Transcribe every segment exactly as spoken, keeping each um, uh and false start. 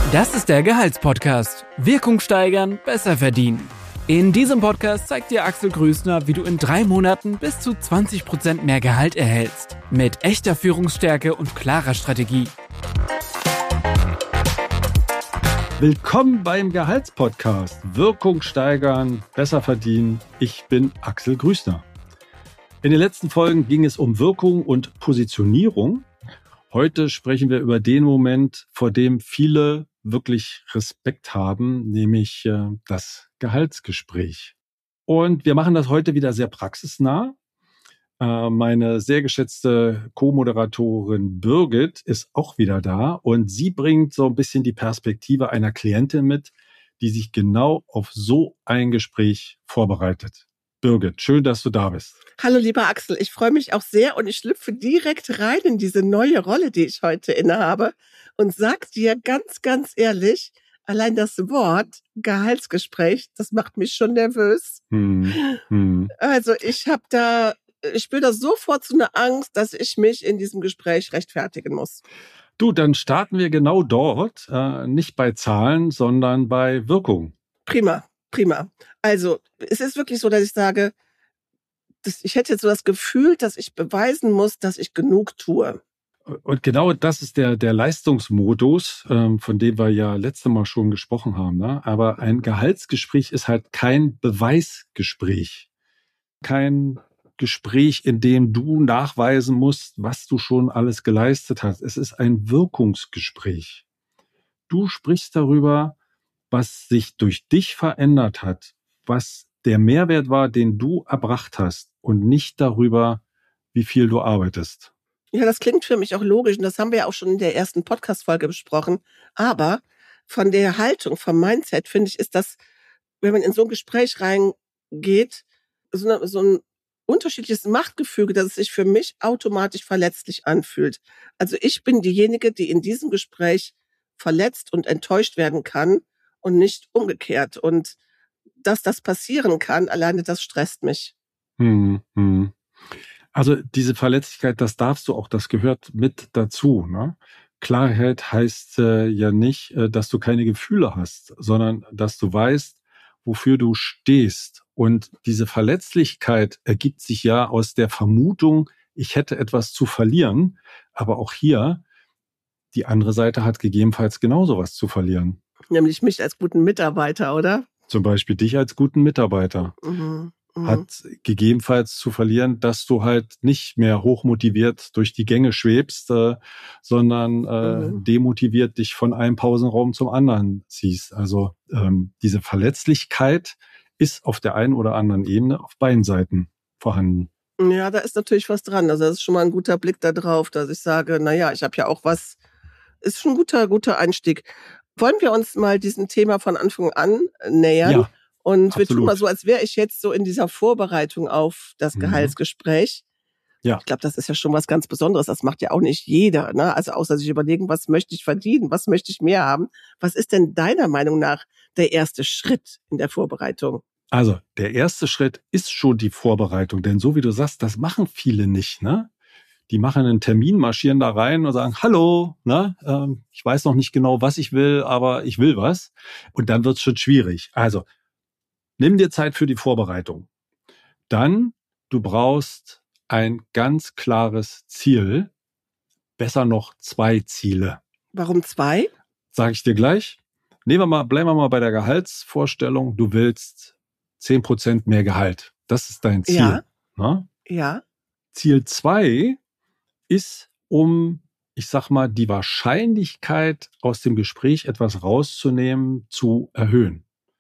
Das ist der Gehaltspodcast. Wirkung steigern, besser verdienen. In diesem Podcast zeigt dir Axel Grüßner, wie du in drei Monaten bis zu zwanzig Prozent mehr Gehalt erhältst. Mit echter Führungsstärke und klarer Strategie. Willkommen beim Gehaltspodcast. Wirkung steigern, besser verdienen. Ich bin Axel Grüßner. In den letzten Folgen ging es um Wirkung und Positionierung. Heute sprechen wir über den Moment, vor dem viele wirklich Respekt haben, nämlich äh, das Gehaltsgespräch. Und wir machen das heute wieder sehr praxisnah. Äh, meine sehr geschätzte Co-Moderatorin Birgit ist auch wieder da und sie bringt so ein bisschen die Perspektive einer Klientin mit, die sich genau auf so ein Gespräch vorbereitet. Birgit, schön, dass du da bist. Hallo lieber Axel, ich freue mich auch sehr und ich schlüpfe direkt rein in diese neue Rolle, die ich heute innehabe und sag dir ganz, ganz ehrlich, allein das Wort Gehaltsgespräch, das macht mich schon nervös. Hm, hm. Also ich habe da, ich spüre da sofort so eine Angst, dass ich mich in diesem Gespräch rechtfertigen muss. Du, dann starten wir genau dort, äh, nicht bei Zahlen, sondern bei Wirkung. Prima, prima. Also es ist wirklich so, dass ich sage, dass ich hätte jetzt so das Gefühl, dass ich beweisen muss, dass ich genug tue. Und genau das ist der, der Leistungsmodus, ähm, von dem wir ja letztes Mal schon gesprochen haben. Ne? Aber ein Gehaltsgespräch ist halt kein Beweisgespräch. Kein Gespräch, in dem du nachweisen musst, was du schon alles geleistet hast. Es ist ein Wirkungsgespräch. Du sprichst darüber, was sich durch dich verändert hat, was der Mehrwert war, den du erbracht hast und nicht darüber, wie viel du arbeitest. Ja, das klingt für mich auch logisch und das haben wir ja auch schon in der ersten Podcast-Folge besprochen. Aber von der Haltung, vom Mindset, finde ich, ist das, wenn man in so ein Gespräch reingeht, so, eine, so ein unterschiedliches Machtgefüge, dass es sich für mich automatisch verletzlich anfühlt. Also ich bin diejenige, die in diesem Gespräch verletzt und enttäuscht werden kann und nicht umgekehrt. Und dass das passieren kann, alleine das stresst mich. Hm, hm. Also diese Verletzlichkeit, das darfst du auch, das gehört mit dazu. Ne? Klarheit heißt äh, ja nicht, äh, dass du keine Gefühle hast, sondern dass du weißt, wofür du stehst. Und diese Verletzlichkeit ergibt sich ja aus der Vermutung, ich hätte etwas zu verlieren. Aber auch hier, die andere Seite hat gegebenenfalls genauso was zu verlieren. Nämlich mich als guten Mitarbeiter, oder? Zum Beispiel dich als guten Mitarbeiter. Mhm. Hat gegebenenfalls zu verlieren, dass du halt nicht mehr hochmotiviert durch die Gänge schwebst, äh, sondern äh, mhm. demotiviert dich von einem Pausenraum zum anderen ziehst. Also ähm, diese Verletzlichkeit ist auf der einen oder anderen Ebene auf beiden Seiten vorhanden. Ja, da ist natürlich was dran. Also das ist schon mal ein guter Blick da drauf, dass ich sage, naja, ich habe ja auch was, ist schon ein guter, guter Einstieg. Wollen wir uns mal diesem Thema von Anfang an nähern? Ja. Und Absolut. wir tun mal so, als wäre ich jetzt so in dieser Vorbereitung auf das Gehaltsgespräch. Ja. Ich glaube, das ist ja schon was ganz Besonderes. Das macht ja auch nicht jeder, ne? Also außer sich überlegen, was möchte ich verdienen, was möchte ich mehr haben. Was ist denn deiner Meinung nach der erste Schritt in der Vorbereitung? Also der erste Schritt ist schon die Vorbereitung. Denn so wie du sagst, das machen viele nicht, ne? Die machen einen Termin, marschieren da rein und sagen, hallo, ne? Ähm, ich weiß noch nicht genau, was ich will, aber ich will was. Und dann wird es schon schwierig. Also nimm dir Zeit für die Vorbereitung. Dann, du brauchst ein ganz klares Ziel. Besser noch zwei Ziele. Warum zwei? Sage ich dir gleich. Nehmen wir mal, bleiben wir mal bei der Gehaltsvorstellung. Du willst zehn Prozent mehr Gehalt. Das ist dein Ziel. Ja. Ne? Ja. Ziel zwei ist, um, ich sag mal, die Wahrscheinlichkeit aus dem Gespräch etwas rauszunehmen, zu erhöhen.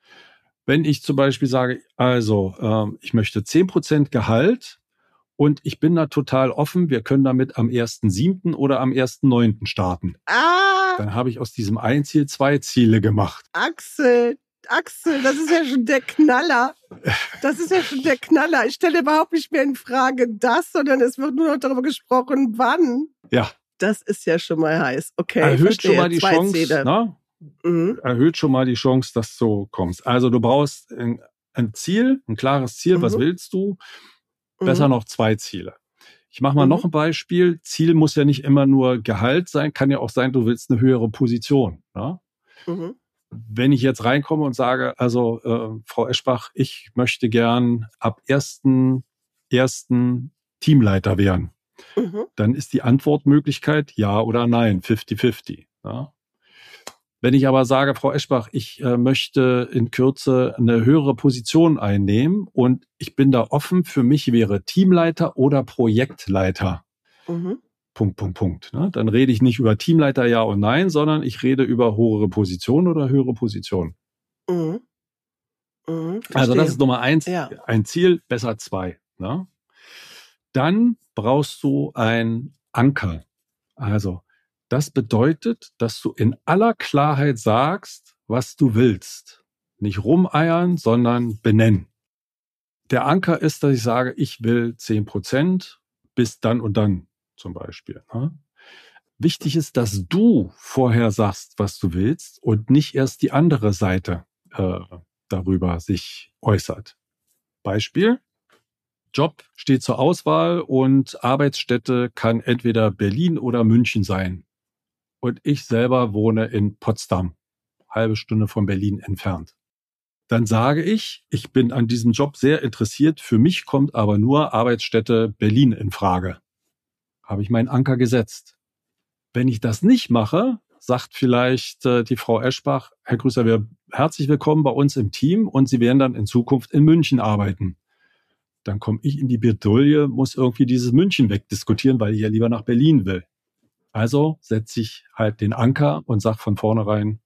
Wenn ich zum Beispiel sage, also ähm, ich möchte zehn Prozent Gehalt und ich bin da total offen, wir können damit am ersten siebten oder am ersten neunten starten. Ah! Dann habe ich aus diesem ein Ziel zwei Ziele gemacht. Axel, Axel, das ist ja schon der Knaller. Das ist ja schon der Knaller. Ich stelle überhaupt nicht mehr in Frage das, sondern es wird nur noch darüber gesprochen, wann. Ja. Das ist ja schon mal heiß. Okay, Erhöht verstehe. schon mal die Zwei Chance, Ziele. ne? Mhm. Erhöht schon mal die Chance, dass du kommst. Also du brauchst ein, ein Ziel, ein klares Ziel. Mhm. Was willst du? Besser mhm. noch zwei Ziele. Ich mache mal mhm. noch ein Beispiel. Ziel muss ja nicht immer nur Gehalt sein, kann ja auch sein, du willst eine höhere Position. Ne? Mhm. Wenn ich jetzt reinkomme und sage, also äh, Frau Eschbach, ich möchte gern ab ersten ersten Teamleiter werden, Mhm. dann ist die Antwortmöglichkeit ja oder nein, fifty fifty. Ja. Wenn ich aber sage, Frau Eschbach, ich äh, möchte in Kürze eine höhere Position einnehmen und ich bin da offen, für mich wäre Teamleiter oder Projektleiter. Mhm. Punkt, Punkt, Punkt. Ne? Dann rede ich nicht über Teamleiter ja und nein, sondern ich rede über höhere Position oder höhere Position. Mhm. Mhm. Also das Verstehe. ist Nummer eins, Ja. ein Ziel, besser zwei. Ne? Dann brauchst du einen Anker. Also das bedeutet, dass du in aller Klarheit sagst, was du willst. Nicht rumeiern, sondern benennen. Der Anker ist, dass ich sage, ich will zehn Prozent bis dann und dann zum Beispiel. Ne? Wichtig ist, dass du vorher sagst, was du willst und nicht erst die andere Seite äh, darüber sich äußert. Beispiel: Job steht zur Auswahl und Arbeitsstätte kann entweder Berlin oder München sein. Und ich selber wohne in Potsdam, halbe Stunde von Berlin entfernt. Dann sage ich, ich bin an diesem Job sehr interessiert. Für mich kommt aber nur Arbeitsstätte Berlin in Frage. Habe ich meinen Anker gesetzt. Wenn ich das nicht mache, sagt vielleicht äh, die Frau Eschbach, Herr Grüßer, wir herzlich willkommen bei uns im Team und Sie werden dann in Zukunft in München arbeiten. Dann komme ich in die Bredouille, muss irgendwie dieses München wegdiskutieren, weil ich ja lieber nach Berlin will. Also setze ich halt den Anker und sage von vornherein,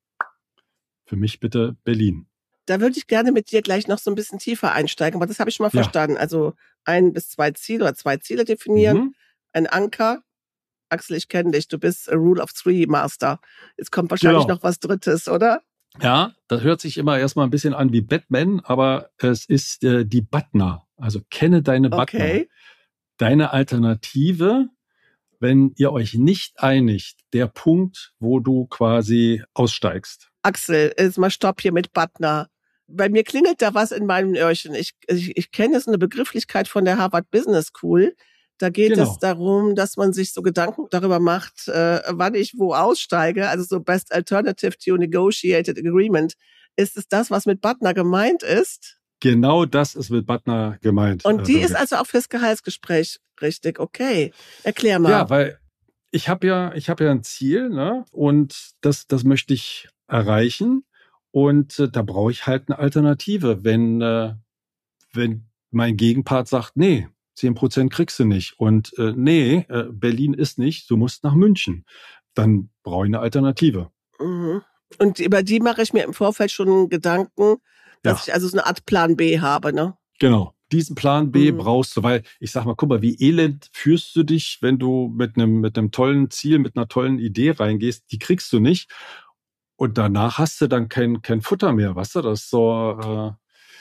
für mich bitte Berlin. Da würde ich gerne mit dir gleich noch so ein bisschen tiefer einsteigen, aber das habe ich schon mal Ja. verstanden. Also ein bis zwei Ziele oder zwei Ziele definieren, Mhm. ein Anker. Axel, ich kenne dich, du bist a Rule of Three Master. Jetzt kommt wahrscheinlich Genau. noch was Drittes, oder? Ja, das hört sich immer erstmal ein bisschen an wie Batman, aber es ist äh, die Butner. Also kenne deine Butner. Okay. Deine Alternative, wenn ihr euch nicht einigt, der Punkt, wo du quasi aussteigst. Axel, jetzt mal Stopp hier mit Butner. Bei mir klingelt da was in meinem Öhrchen. Ich, ich, ich kenne jetzt eine Begrifflichkeit von der Harvard Business School. Da geht Genau. es darum, dass man sich so Gedanken darüber macht, äh, wann ich wo aussteige. Also so Best Alternative to Negotiated Agreement. Ist es das, was mit Butner gemeint ist? Genau das ist mit Butner gemeint. Und die äh, ist also auch fürs Gehaltsgespräch richtig. Okay, erklär mal. Ja, weil ich habe ja, ich habe ja ein Ziel, ne? Und das, das möchte ich erreichen. Und äh, da brauche ich halt eine Alternative. Wenn, äh, wenn mein Gegenpart sagt, nee, zehn Prozent kriegst du nicht. Und äh, nee, äh, Berlin ist nicht, du musst nach München. Dann brauche ich eine Alternative. Mhm. Und über die mache ich mir im Vorfeld schon Gedanken, dass Ja. ich also so eine Art Plan B habe, ne? Genau. Diesen Plan B Mhm. brauchst du, weil ich sag mal, guck mal, wie elend fühlst du dich, wenn du mit einem mit einem tollen Ziel, mit einer tollen Idee reingehst, die kriegst du nicht. Und danach hast du dann kein kein Futter mehr, weißt du? Das ist so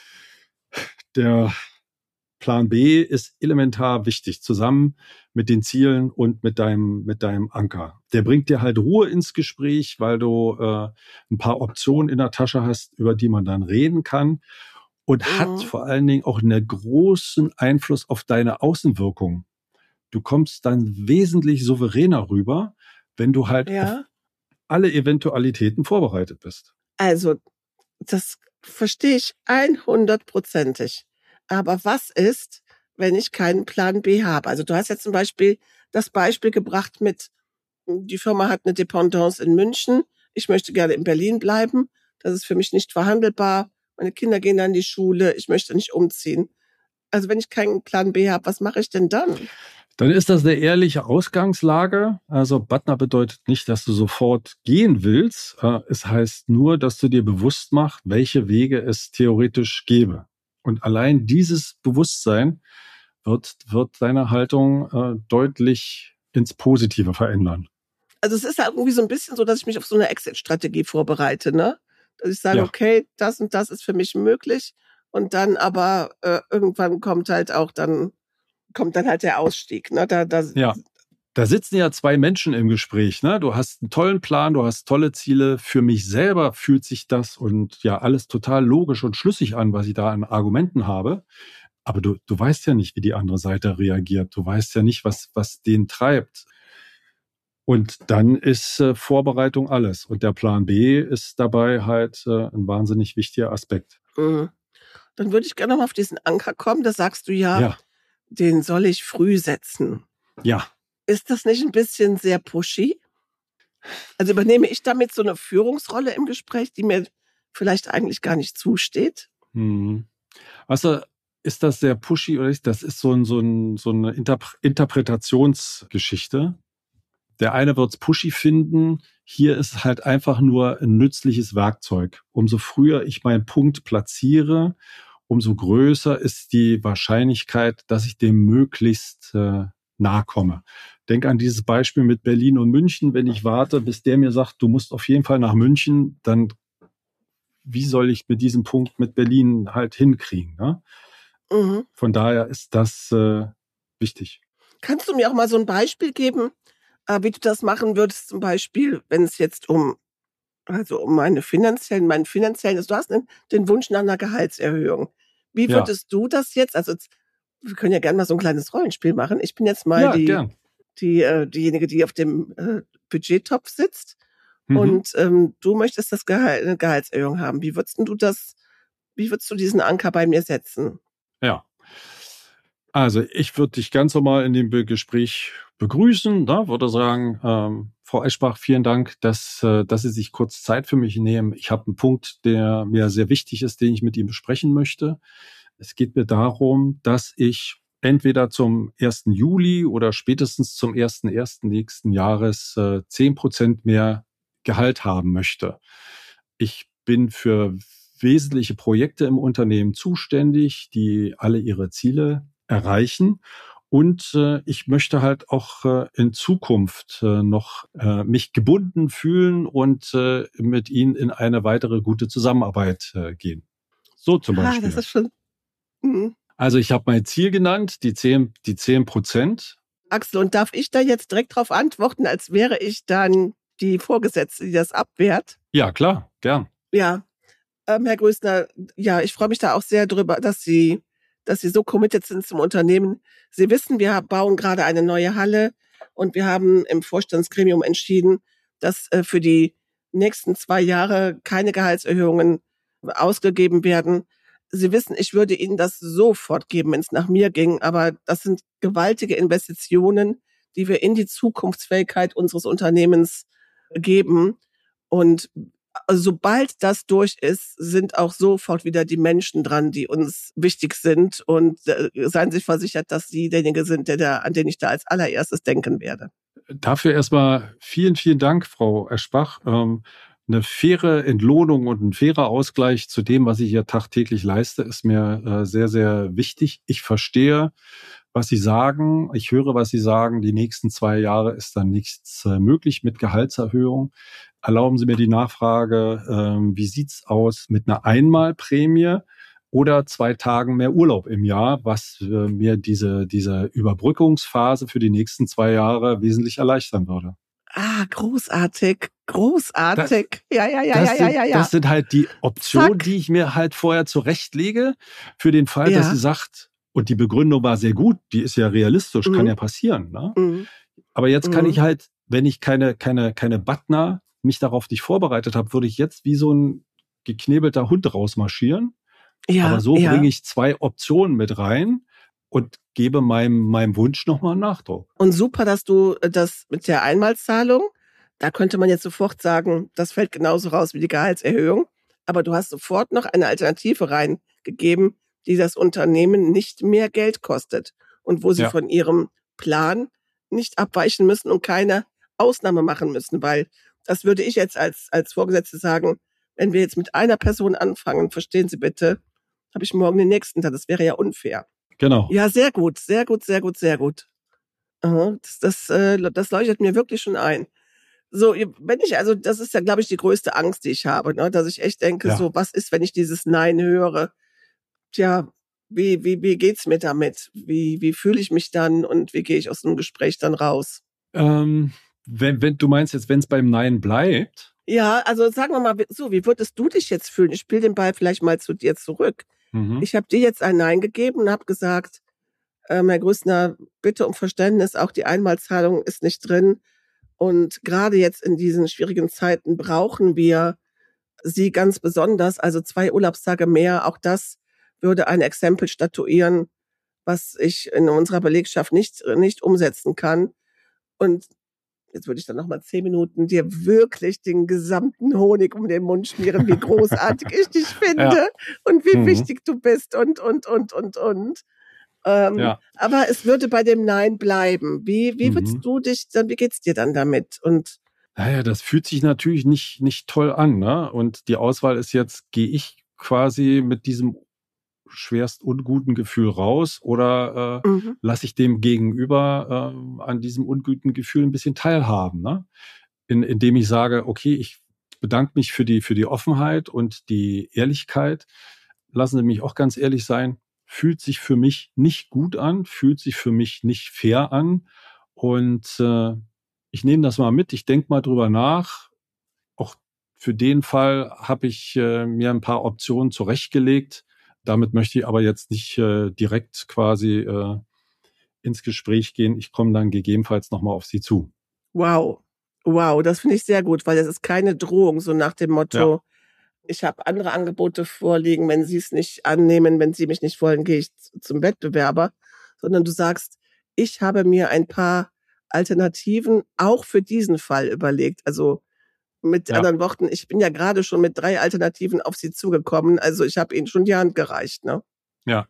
äh, der Plan B ist elementar wichtig, zusammen mit den Zielen und mit deinem mit deinem Anker. Der bringt dir halt Ruhe ins Gespräch, weil du äh, ein paar Optionen in der Tasche hast, über die man dann reden kann. Und Mhm. hat vor allen Dingen auch einen großen Einfluss auf deine Außenwirkung. Du kommst dann wesentlich souveräner rüber, wenn du halt auf Ja. alle Eventualitäten vorbereitet bist. Also, das verstehe ich hundertprozentig. Aber was ist, wenn ich keinen Plan B habe? Also du hast jetzt zum Beispiel das Beispiel gebracht mit, die Firma hat eine Dependance in München, ich möchte gerne in Berlin bleiben, das ist für mich nicht verhandelbar, meine Kinder gehen dann in die Schule, ich möchte nicht umziehen. Also wenn ich keinen Plan B habe, was mache ich denn dann? Dann ist das eine ehrliche Ausgangslage. Also Butner bedeutet nicht, dass du sofort gehen willst. Es heißt nur, dass du dir bewusst machst, welche Wege es theoretisch gäbe. Und allein dieses Bewusstsein wird, wird deine Haltung äh, deutlich ins Positive verändern. Also es ist ja irgendwie so ein bisschen so, dass ich mich auf so eine Exit-Strategie vorbereite, ne? Dass ich sage, Ja. okay, das und das ist für mich möglich. Und dann aber äh, irgendwann kommt halt auch dann, kommt dann halt der Ausstieg, ne? Da, da, Ja. Da sitzen ja zwei Menschen im Gespräch, ne? Du hast einen tollen Plan, du hast tolle Ziele. Für mich selber fühlt sich das und ja alles total logisch und schlüssig an, was ich da an Argumenten habe. Aber du, du weißt ja nicht, wie die andere Seite reagiert. Du weißt ja nicht, was, was den treibt. Und dann ist äh, Vorbereitung alles. Und der Plan B ist dabei halt äh, ein wahnsinnig wichtiger Aspekt. Mhm. Dann würde ich gerne noch mal auf diesen Anker kommen. Da sagst du ja, Ja, den soll ich früh setzen. ja. Ist das nicht ein bisschen sehr pushy? Also übernehme ich damit so eine Führungsrolle im Gespräch, die mir vielleicht eigentlich gar nicht zusteht? Hm. Weißt du, ist das sehr pushy oder nicht? Das ist so, ein, so, ein, so eine Interp- Interpretationsgeschichte. Der eine wird es pushy finden. Hier ist halt einfach nur ein nützliches Werkzeug. Umso früher ich meinen Punkt platziere, umso größer ist die Wahrscheinlichkeit, dass ich dem möglichst äh, nahe komme. Denk an dieses Beispiel mit Berlin und München. Wenn ich warte, bis der mir sagt, du musst auf jeden Fall nach München, dann wie soll ich mit diesem Punkt mit Berlin halt hinkriegen? Ne? Mhm. Von daher ist das äh, wichtig. Kannst du mir auch mal so ein Beispiel geben, äh, wie du das machen würdest, zum Beispiel, wenn es jetzt um, also um meine finanziellen, meinen finanziellen, also du hast den, den Wunsch nach einer Gehaltserhöhung. Wie Ja. würdest du das jetzt, also jetzt, wir können ja gerne mal so ein kleines Rollenspiel machen. Ich bin jetzt mal Ja, die, gern. die, äh, diejenige, die auf dem äh, Budgettopf sitzt. Mhm. Und ähm, du möchtest das Gehalt, eine Gehaltserhöhung haben. Wie würdest denn du das, wie würdest du diesen Anker bei mir setzen? Ja. Also ich würde dich ganz normal in dem Be- Gespräch begrüßen, ne? Würde sagen, ähm, Frau Eschbach, vielen Dank, dass, äh, dass Sie sich kurz Zeit für mich nehmen. Ich habe einen Punkt, der mir sehr wichtig ist, den ich mit Ihnen besprechen möchte. Es geht mir darum, dass ich entweder zum ersten Juli oder spätestens zum ersten ersten nächsten Jahres äh, zehn Prozent mehr Gehalt haben möchte. Ich bin für wesentliche Projekte im Unternehmen zuständig, die alle ihre Ziele erreichen. Und äh, ich möchte halt auch äh, in Zukunft äh, noch äh, mich gebunden fühlen und äh, mit Ihnen in eine weitere gute Zusammenarbeit äh, gehen. So zum Ah, Beispiel. das ist schon. Mhm. Also ich habe mein Ziel genannt, die zehn, die zehn Prozent. Axel, und darf ich da jetzt direkt drauf antworten, als wäre ich dann die Vorgesetzte, die das abwehrt? Ja, klar, gern. Ja, ähm, Herr Größner, ja, ich freue mich da auch sehr drüber, dass Sie, dass Sie so committed sind zum Unternehmen. Sie wissen, wir bauen gerade eine neue Halle und wir haben im Vorstandsgremium entschieden, dass äh, für die nächsten zwei Jahre keine Gehaltserhöhungen ausgegeben werden. Sie wissen, ich würde Ihnen das sofort geben, wenn es nach mir ging, aber das sind gewaltige Investitionen, die wir in die Zukunftsfähigkeit unseres Unternehmens geben. Und sobald das durch ist, sind auch sofort wieder die Menschen dran, die uns wichtig sind. Und äh, seien Sie versichert, dass Sie derjenige sind, der da, an den ich da als allererstes denken werde. Dafür erstmal vielen, vielen Dank, Frau Eschbach. Ähm, eine faire Entlohnung und ein fairer Ausgleich zu dem, was ich hier tagtäglich leiste, ist mir äh, sehr, sehr wichtig. Ich verstehe, was Sie sagen. Ich höre, was Sie sagen. Die nächsten zwei Jahre ist dann nichts äh, möglich mit Gehaltserhöhung. Erlauben Sie mir die Nachfrage, ähm, wie sieht's aus mit einer Einmalprämie oder zwei Tagen mehr Urlaub im Jahr, was äh, mir diese, diese Überbrückungsphase für die nächsten zwei Jahre wesentlich erleichtern würde. Ah, großartig, großartig. Das, ja, ja, ja, das ja, sind, ja, ja, ja. Das sind halt die Optionen, Zack. die ich mir halt vorher zurechtlege, für den Fall, Ja. dass sie sagt, und die Begründung war sehr gut, die ist ja realistisch, Mhm. kann ja passieren. Ne? Mhm. Aber jetzt kann Mhm. ich halt, wenn ich keine, keine, keine Butner mich darauf nicht vorbereitet habe, würde ich jetzt wie so ein geknebelter Hund rausmarschieren. Ja, Aber so ja. bringe ich zwei Optionen mit rein und gebe meinem, meinem Wunsch nochmal einen Nachdruck. Und super, dass du das mit der Einmalzahlung, da könnte man jetzt sofort sagen, das fällt genauso raus wie die Gehaltserhöhung. Aber du hast sofort noch eine Alternative reingegeben, die das Unternehmen nicht mehr Geld kostet und wo sie Ja. von ihrem Plan nicht abweichen müssen und keine Ausnahme machen müssen, weil das würde ich jetzt als, als Vorgesetzte sagen, wenn wir jetzt mit einer Person anfangen, verstehen Sie bitte, habe ich morgen den nächsten Tag, das wäre ja unfair. Genau. Ja, sehr gut, sehr gut, sehr gut, sehr gut. Aha, das, das, äh, das leuchtet mir wirklich schon ein. So, wenn ich, also das ist ja, glaube ich, die größte Angst, die ich habe, ne? Dass ich echt denke, Ja. so, was ist, wenn ich dieses Nein höre? Tja, wie, wie, wie geht's mir damit? Wie, wie fühle ich mich dann und wie gehe ich aus einem Gespräch dann raus? Ähm, wenn, wenn du meinst jetzt, wenn es beim Nein bleibt. Ja, also sagen wir mal so, wie würdest du dich jetzt fühlen? Ich spiele den Ball vielleicht mal zu dir zurück. Mhm. Ich habe dir jetzt ein Nein gegeben und habe gesagt, ähm, Herr Grüßner, bitte um Verständnis, auch die Einmalzahlung ist nicht drin. Und gerade jetzt in diesen schwierigen Zeiten brauchen wir sie ganz besonders. Also zwei Urlaubstage mehr, auch das würde ein Exempel statuieren, was ich in unserer Belegschaft nicht, nicht umsetzen kann. Und jetzt würde ich dann nochmal zehn Minuten dir wirklich den gesamten Honig um den Mund schmieren, wie großartig ich dich finde ja. und wie mhm. wichtig du bist und, und, und, und, und. Ähm, ja. Aber es würde bei dem Nein bleiben. Wie, wie würdest mhm. du dich dann, wie geht's dir dann damit? Und naja, das fühlt sich natürlich nicht, nicht toll an, ne? Und die Auswahl ist jetzt, gehe ich quasi mit diesem schwerst unguten Gefühl raus oder äh, mhm. lasse ich dem Gegenüber äh, an diesem unguten Gefühl ein bisschen teilhaben, ne? In, indem ich sage, okay, ich bedanke mich für die, für die Offenheit und die Ehrlichkeit. Lassen Sie mich auch ganz ehrlich sein, fühlt sich für mich nicht gut an, fühlt sich für mich nicht fair an. Und äh, ich nehme das mal mit, ich denke mal drüber nach. Auch für den Fall habe ich äh, mir ein paar Optionen zurechtgelegt. Damit möchte ich aber jetzt nicht äh, direkt quasi äh, ins Gespräch gehen. Ich komme dann gegebenenfalls nochmal auf Sie zu. Wow, wow, das finde ich sehr gut, weil das ist keine Drohung, so nach dem Motto, ja. ich habe andere Angebote vorliegen, wenn Sie es nicht annehmen, wenn Sie mich nicht wollen, gehe ich zum Wettbewerber, sondern du sagst, ich habe mir ein paar Alternativen auch für diesen Fall überlegt. Also mit ja. anderen Worten, ich bin ja gerade schon mit drei Alternativen auf Sie zugekommen. Also ich habe Ihnen schon die Hand gereicht, ne? Ja.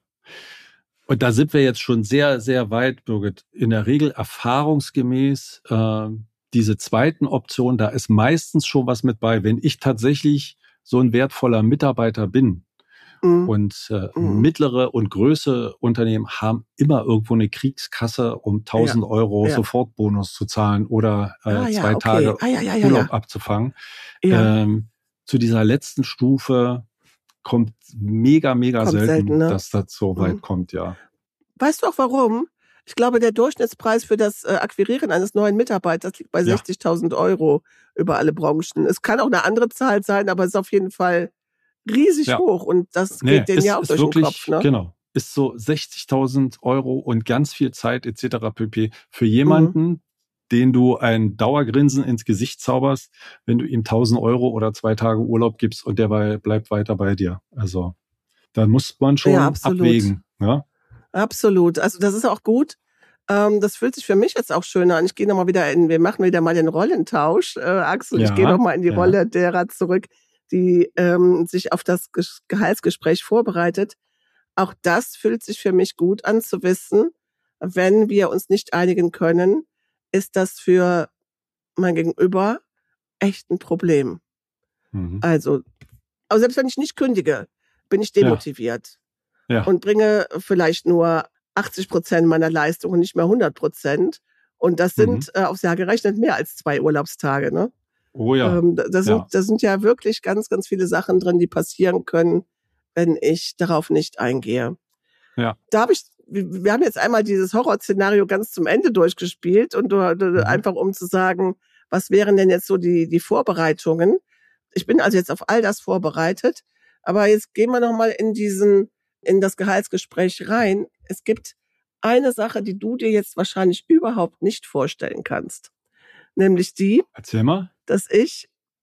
Und da sind wir jetzt schon sehr, sehr weit, Birgit. In der Regel erfahrungsgemäß äh, diese zweiten Option, da ist meistens schon was mit bei. Wenn ich tatsächlich so ein wertvoller Mitarbeiter bin, Mhm. Und äh, mhm. mittlere und größere Unternehmen haben immer irgendwo eine Kriegskasse, um tausend ja. Euro ja. Sofortbonus zu zahlen oder äh, ah, ja, zwei okay. Tage ah, ja, ja, ja, Urlaub ja. abzufangen. Ja. Ähm, zu dieser letzten Stufe kommt mega, mega kommt selten, selten ne? dass das so weit mhm. kommt, ja. Weißt du auch warum? Ich glaube, der Durchschnittspreis für das äh, Akquirieren eines neuen Mitarbeiters liegt bei ja. sechzigtausend Euro über alle Branchen. Es kann auch eine andere Zahl sein, aber es ist auf jeden Fall riesig ja. hoch und das nee, geht denen ja auch durch wirklich, den Kopf. Ne? Genau, ist so sechzigtausend Euro und ganz viel Zeit et cetera pp. Für jemanden, mhm. den du ein Dauergrinsen ins Gesicht zauberst, wenn du ihm tausend Euro oder zwei Tage Urlaub gibst und der bleibt weiter bei dir. Also da muss man schon ja, abwägen. Ja? Absolut, also das ist auch gut. Ähm, das fühlt sich für mich jetzt auch schöner an. Ich gehe nochmal wieder in, wir machen wieder mal den Rollentausch. Äh, Axel, ja, ich gehe nochmal in die ja. Rolle derer zurück, die ähm, sich auf das Ge- Gehaltsgespräch vorbereitet. Auch das fühlt sich für mich gut an zu wissen, wenn wir uns nicht einigen können, ist das für mein Gegenüber echt ein Problem. Mhm. Also, aber selbst wenn ich nicht kündige, bin ich demotiviert ja. Ja. und bringe vielleicht nur achtzig Prozent meiner Leistung und nicht mehr hundert Prozent. Und das sind mhm. äh, aufs Jahr gerechnet mehr als zwei Urlaubstage, ne? Oh ja. Ähm, da, da, sind, ja. da sind ja wirklich ganz, ganz viele Sachen drin, die passieren können, wenn ich darauf nicht eingehe. Ja. Da habe ich, wir haben jetzt einmal dieses Horrorszenario ganz zum Ende durchgespielt und du, du, mhm. einfach um zu sagen, was wären denn jetzt so die, die Vorbereitungen? Ich bin also jetzt auf all das vorbereitet, aber jetzt gehen wir nochmal in diesen, in das Gehaltsgespräch rein. Es gibt eine Sache, die du dir jetzt wahrscheinlich überhaupt nicht vorstellen kannst. Nämlich die, Erzähl mal. dass ich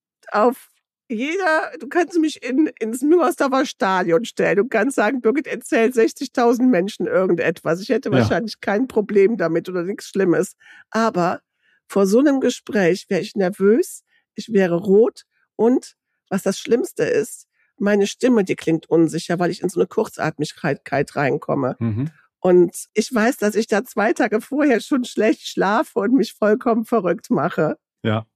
auf jeder, du kannst mich in, ins Müngersdorfer Stadion stellen. Du kannst sagen, Birgit erzählt sechzigtausend Menschen irgendetwas. Ich hätte ja. wahrscheinlich kein Problem damit oder nichts Schlimmes. Aber vor so einem Gespräch wäre ich nervös, ich wäre rot und, was das Schlimmste ist, meine Stimme, die klingt unsicher, weil ich in so eine Kurzatmigkeit reinkomme. Mhm. Und ich weiß, dass ich da zwei Tage vorher schon schlecht schlafe und mich vollkommen verrückt mache. Ja.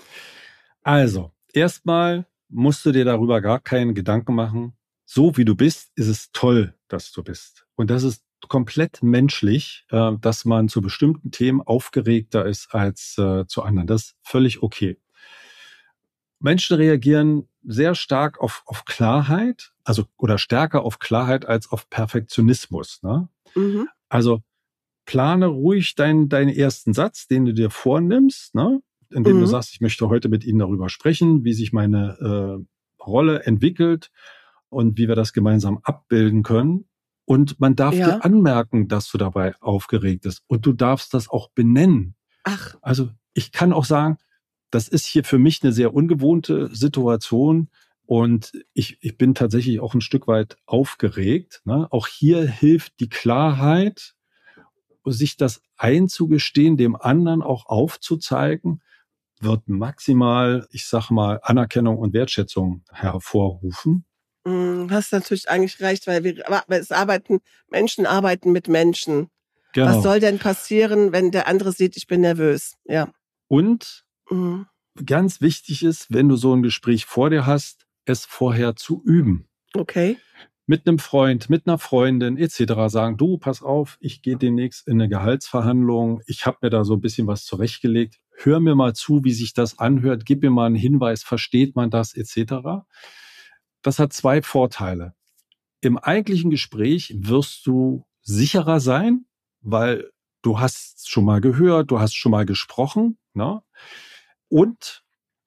Also, erstmal musst du dir darüber gar keinen Gedanken machen. So wie du bist, ist es toll, dass du bist. Und das ist komplett menschlich, äh, dass man zu bestimmten Themen aufgeregter ist als äh, zu anderen. Das ist völlig okay. Menschen reagieren sehr stark auf, auf Klarheit, also oder stärker auf Klarheit als auf Perfektionismus. Ne? Mhm. Also plane ruhig deinen, deinen ersten Satz, den du dir vornimmst, ne? Indem mhm. du sagst, ich möchte heute mit Ihnen darüber sprechen, wie sich meine äh, Rolle entwickelt und wie wir das gemeinsam abbilden können. Und man darf ja. dir anmerken, dass du dabei aufgeregt bist. Und du darfst das auch benennen. Ach. Also ich kann auch sagen, das ist hier für mich eine sehr ungewohnte Situation und ich, ich bin tatsächlich auch ein Stück weit aufgeregt. Ne? Auch hier hilft die Klarheit, sich das einzugestehen, dem anderen auch aufzuzeigen, wird maximal, ich sag mal, Anerkennung und Wertschätzung hervorrufen. Mm, hast natürlich eigentlich recht, weil wir, weil es arbeiten, Menschen arbeiten mit Menschen. Genau. Was soll denn passieren, wenn der andere sieht, ich bin nervös? Ja. Und Mhm. ganz wichtig ist, wenn du so ein Gespräch vor dir hast, es vorher zu üben. Okay. Mit einem Freund, mit einer Freundin et cetera sagen, du, pass auf, ich gehe demnächst in eine Gehaltsverhandlung, ich habe mir da so ein bisschen was zurechtgelegt, hör mir mal zu, wie sich das anhört, gib mir mal einen Hinweis, versteht man das et cetera. Das hat zwei Vorteile. Im eigentlichen Gespräch wirst du sicherer sein, weil du hast schon mal gehört, du hast schon mal gesprochen, ne? Und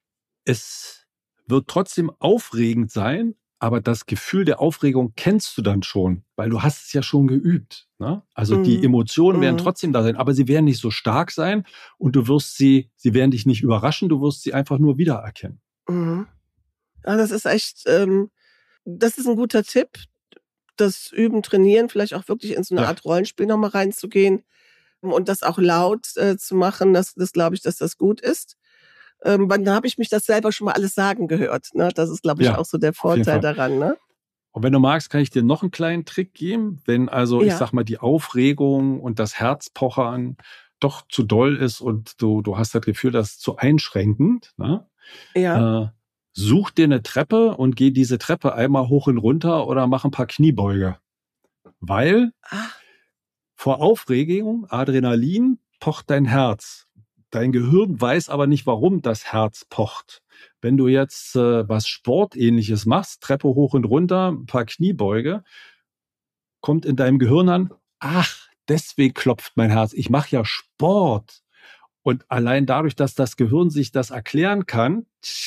es wird trotzdem aufregend sein, aber das Gefühl der Aufregung kennst du dann schon, weil du hast es ja schon geübt. Ne? Also Mhm. die Emotionen Mhm. werden trotzdem da sein, aber sie werden nicht so stark sein und du wirst sie, sie werden dich nicht überraschen, du wirst sie einfach nur wiedererkennen. Mhm. Ja, das ist echt, ähm, das ist ein guter Tipp. Das Üben, Trainieren, vielleicht auch wirklich in so eine Ja. Art Rollenspiel nochmal reinzugehen und das auch laut äh, zu machen, das, das glaube ich, dass das gut ist. Ähm, dann habe ich mich das selber schon mal alles sagen gehört. Ne? Das ist, glaube ich, Ja, auch so der auf jeden Vorteil Fall. daran. Ne? Und wenn du magst, kann ich dir noch einen kleinen Trick geben, wenn also, Ja. ich sag mal, die Aufregung und das Herzpochern doch zu doll ist und du, du hast das Gefühl, das ist zu einschränkend, ne? Ja. Äh, such dir eine Treppe und geh diese Treppe einmal hoch und runter oder mach ein paar Kniebeuge. Weil Ach, vor Aufregung, Adrenalin, pocht dein Herz. Dein Gehirn weiß aber nicht, warum das Herz pocht. Wenn du jetzt äh, was Sportähnliches machst, Treppe hoch und runter, ein paar Kniebeuge, kommt in deinem Gehirn an, ach, deswegen klopft mein Herz. Ich mache ja Sport. Und allein dadurch, dass das Gehirn sich das erklären kann,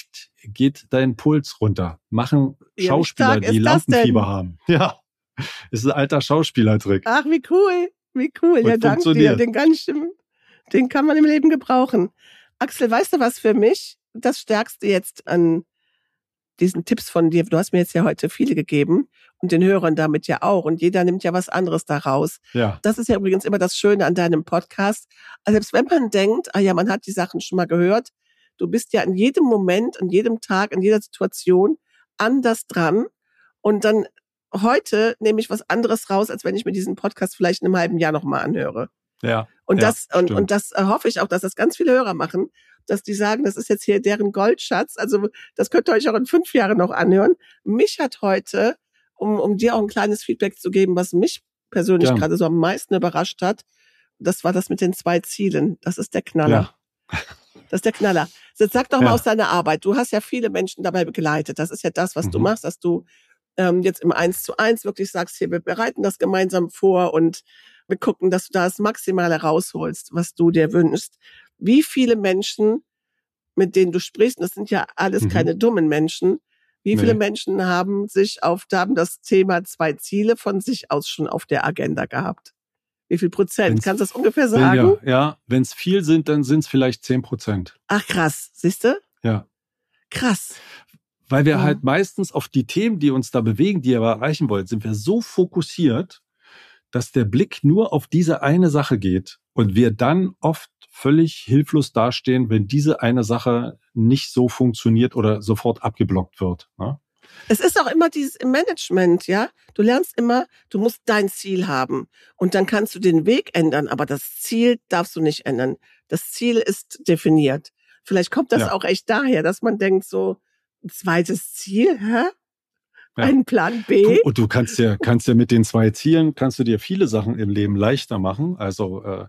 geht dein Puls runter. Machen Ja, wie Schauspieler, stark die ist das denn? Lampenfieber haben. Ja, ist ein alter Schauspielertrick. ach, wie cool, wie cool. Und Ja, danke dir. funktioniert. Den kann ich, im- den kann man im Leben gebrauchen. Axel, weißt du was für mich? Das Stärkste jetzt an diesen Tipps von dir, du hast mir jetzt ja heute viele gegeben und den Hörern damit ja auch und jeder nimmt ja was anderes daraus. Ja, Das ist ja übrigens immer das Schöne an deinem Podcast. Also selbst wenn man denkt, ah ja, man hat die Sachen schon mal gehört, du bist ja in jedem Moment, an jedem Tag, in jeder Situation anders dran und dann heute nehme ich was anderes raus, als wenn ich mir diesen Podcast vielleicht in einem halben Jahr nochmal anhöre. ja. Und ja, das, und, stimmt. und das äh, hoffe ich auch, dass das ganz viele Hörer machen, dass die sagen, das ist jetzt hier deren Goldschatz. Also das könnt ihr euch auch in fünf Jahren noch anhören. Mich hat heute, um, um dir auch ein kleines Feedback zu geben, was mich persönlich Gern. gerade so am meisten überrascht hat, das war das mit den zwei Zielen. Das ist der Knaller. Ja. Das ist der Knaller. Jetzt sag doch mal Ja. aus deiner Arbeit. Du hast ja viele Menschen dabei begleitet. Das ist ja das, was du Mhm. machst, dass du ähm, jetzt im Eins zu Eins wirklich sagst, hier, wir bereiten das gemeinsam vor und wir gucken, dass du da das Maximale rausholst, was du dir wünschst. Wie viele Menschen, mit denen du sprichst, das sind ja alles Mhm. keine dummen Menschen, wie viele Nee. Menschen haben sich auf, haben das Thema zwei Ziele von sich aus schon auf der Agenda gehabt? Wie viel Prozent? Wenn's- Kannst du das ungefähr Wenn, sagen? ja, ja, wenn es viel sind, dann sind es vielleicht zehn Prozent. Ach krass, siehst du? Ja. Krass. Weil wir Mhm. halt meistens auf die Themen, die uns da bewegen, die wir erreichen wollen, sind wir so fokussiert, dass der Blick nur auf diese eine Sache geht und wir dann oft völlig hilflos dastehen, wenn diese eine Sache nicht so funktioniert oder sofort abgeblockt wird. Ne? Es ist auch immer dieses im Management, ja. Du lernst immer, du musst dein Ziel haben und dann kannst du den Weg ändern, aber das Ziel darfst du nicht ändern. Das Ziel ist definiert. Vielleicht kommt das Ja. auch echt daher, dass man denkt so, ein zweites Ziel, hä? Ja. Ein Plan B? Und du kannst ja, kannst ja mit den zwei Zielen, kannst du dir viele Sachen im Leben leichter machen. Also äh,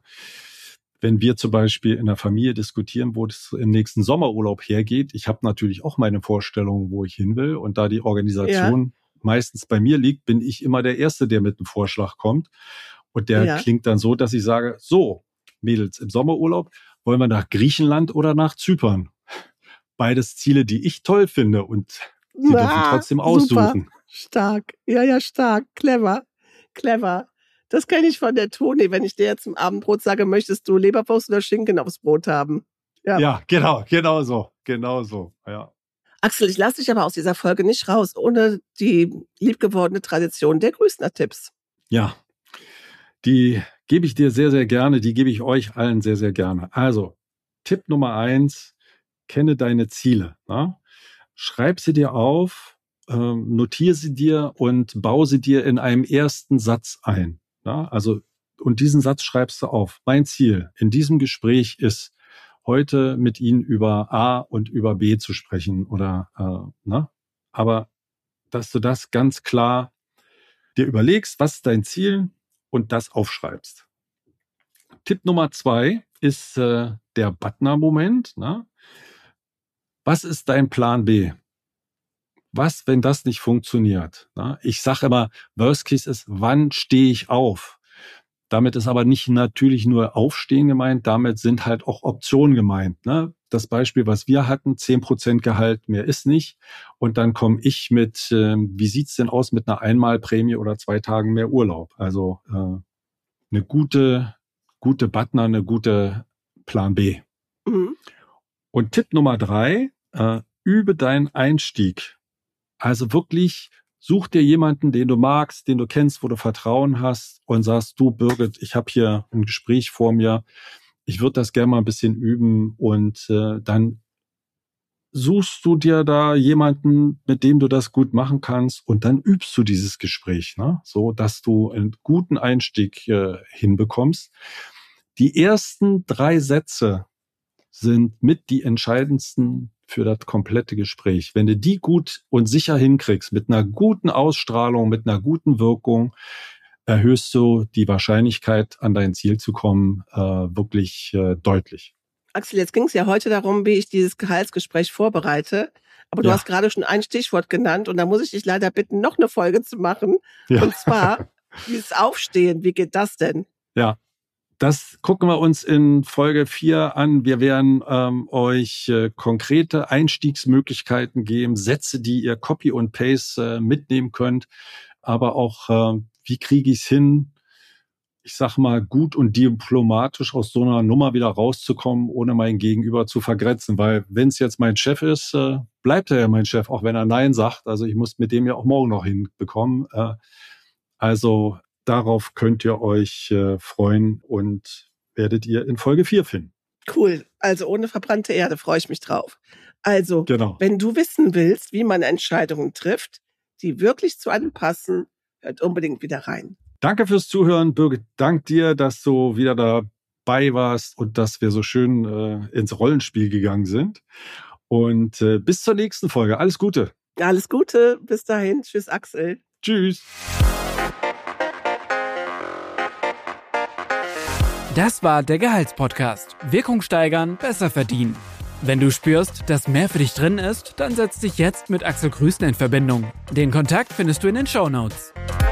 wenn wir zum Beispiel in der Familie diskutieren, wo es im nächsten Sommerurlaub hergeht, ich habe natürlich auch meine Vorstellungen, wo ich hin will. Und da die Organisation meistens bei mir liegt, bin ich immer der Erste, der mit einem Vorschlag kommt. Und der Ja. klingt dann so, dass ich sage, so, Mädels, im Sommerurlaub wollen wir nach Griechenland oder nach Zypern? Beides Ziele, die ich toll finde und sie dürfen Ah, trotzdem super. aussuchen. Stark. Ja, ja, stark. Clever. Clever. Das kenne ich von der Toni, wenn ich dir jetzt zum Abendbrot sage, möchtest du Leberwurst oder Schinken aufs Brot haben? Ja, ja genau, genau so, genau so, ja. Axel, ich lasse dich aber aus dieser Folge nicht raus, ohne die liebgewordene Tradition der Grüßner-Tipps. Ja, die gebe ich dir sehr, sehr gerne, die gebe ich euch allen sehr, sehr gerne. Also, Tipp Nummer eins, kenne deine Ziele. Na? Schreib sie dir auf, ähm, notiere sie dir und baue sie dir in einem ersten Satz ein. Na? Also, und diesen Satz schreibst du auf. Mein Ziel in diesem Gespräch ist, heute mit Ihnen über A und über B zu sprechen oder, äh, ne? Aber dass du das ganz klar dir überlegst, was ist dein Ziel und das aufschreibst. Tipp Nummer zwei ist äh, der Butner-Moment. Ne? Was ist dein Plan B? Was, wenn das nicht funktioniert? Ne? Ich sage immer, Worst Case ist, wann stehe ich auf? Damit ist aber nicht natürlich nur Aufstehen gemeint, damit sind halt auch Optionen gemeint. Ne? Das Beispiel, was wir hatten, zehn Prozent Gehalt, mehr ist nicht. Und dann komme ich mit, äh, wie sieht's denn aus mit einer Einmalprämie oder zwei Tagen mehr Urlaub? Also äh, eine gute, gute Butner, eine gute Plan B. Mhm. Und Tipp Nummer drei, äh, übe deinen Einstieg. Also wirklich such dir jemanden, den du magst, den du kennst, wo du Vertrauen hast und sagst, du Birgit, ich habe hier ein Gespräch vor mir, ich würde das gerne mal ein bisschen üben und äh, dann suchst du dir da jemanden, mit dem du das gut machen kannst und dann übst du dieses Gespräch, ne? So dass du einen guten Einstieg äh, hinbekommst. Die ersten drei Sätze sind mit die entscheidendsten für das komplette Gespräch. Wenn du die gut und sicher hinkriegst, mit einer guten Ausstrahlung, mit einer guten Wirkung, erhöhst du die Wahrscheinlichkeit, an dein Ziel zu kommen, äh, wirklich äh, deutlich. Axel, jetzt ging es ja heute darum, wie ich dieses Gehaltsgespräch vorbereite. Aber du Ja. hast gerade schon ein Stichwort genannt und da muss ich dich leider bitten, noch eine Folge zu machen. Ja. Und zwar dieses Aufstehen. Wie geht das denn? Ja. Das gucken wir uns in Folge vier an. Wir werden ähm, euch äh, konkrete Einstiegsmöglichkeiten geben, Sätze, die ihr Copy und Paste äh, mitnehmen könnt, aber auch, äh, wie kriege ich es hin, ich sag mal, gut und diplomatisch aus so einer Nummer wieder rauszukommen, ohne mein Gegenüber zu vergrätzen. Weil wenn es jetzt mein Chef ist, äh, bleibt er ja mein Chef, auch wenn er Nein sagt. Also ich muss mit dem ja auch morgen noch hinbekommen. Äh, also darauf könnt ihr euch äh, freuen und werdet ihr in Folge vier finden. Cool. Also ohne verbrannte Erde freue ich mich drauf. Also, Genau. wenn du wissen willst, wie man Entscheidungen trifft, die wirklich zu einem passen, hört unbedingt wieder rein. Danke fürs Zuhören, Birgit. Dank dir, dass du wieder dabei warst und dass wir so schön äh, ins Rollenspiel gegangen sind. Und äh, bis zur nächsten Folge. Alles Gute. Alles Gute. Bis dahin. Tschüss, Axel. Tschüss. Das war der Gehaltspodcast. Wirkung steigern, besser verdienen. Wenn du spürst, dass mehr für dich drin ist, dann setz dich jetzt mit Axel Grüßner in Verbindung. Den Kontakt findest du in den Shownotes.